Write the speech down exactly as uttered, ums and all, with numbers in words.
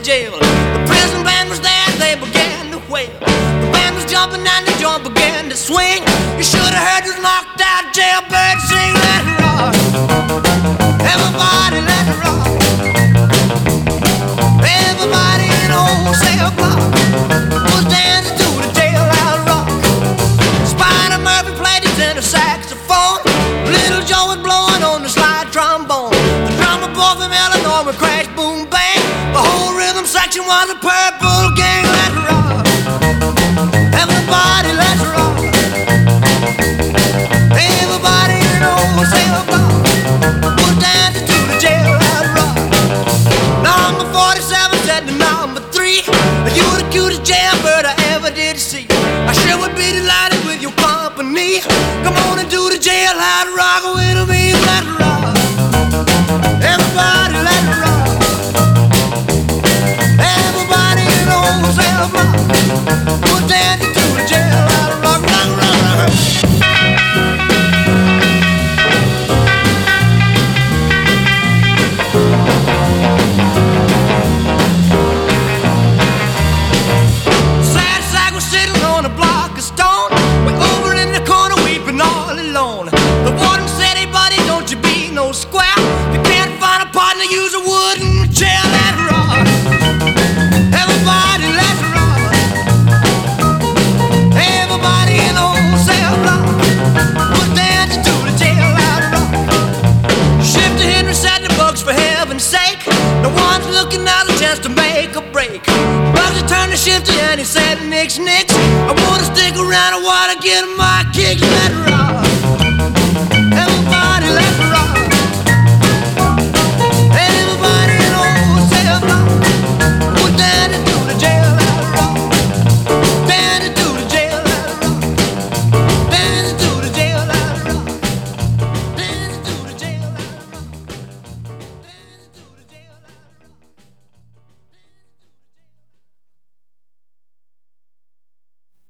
jail. The prison band was there, they began to wail. The band was jumping and the joint began to swing. You should have heard those knocked out jailbirds sing. Let it rock, everybody let it rock. Everybody in the wholesale block was dancing to the jailhouse rock. Spider Murphy played his inner saxophone. Little Joe was blowing on the slide trombone. The drummer boy from Illinois would crash, boom, bang. The whole rhythm section was a purple gang. Let's rock, everybody, let's rock. Everybody in the wholesale block was dancing to the jailhouse rock. Number forty-seven said to number three, you the cutest jailbird I ever did see. I sure would be delighted with your company. Come on and do the jailhouse rock with me.